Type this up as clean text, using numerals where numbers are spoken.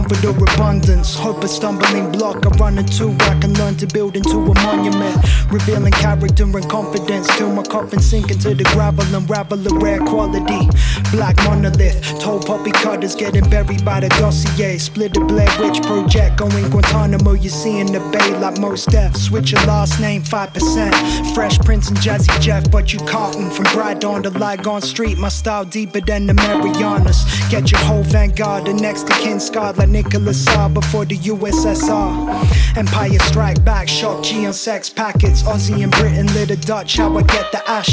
over the abundance. Hope a stumbling block I run into, I can learn to build into a monument. Revealing character and confidence till my coffin sink into the gravel, unravel a rare quality. Black monolith, tall poppy cutters getting buried by the dossier. Split the Blair Witch Project, going Guantanamo, you see in the bay like most deaths. Switch your last name 5%. Fresh Prince and Jazzy Jeff, but you cotton. From Brad on to Lygon Street, my style deeper than the Marianas. Get your whole vanguard, the next to kin scarred like Nicholas Saw before the USSR. Empire strike back, shock G on sex packets. Aussie and Britain lit a Dutch, how I get the ash.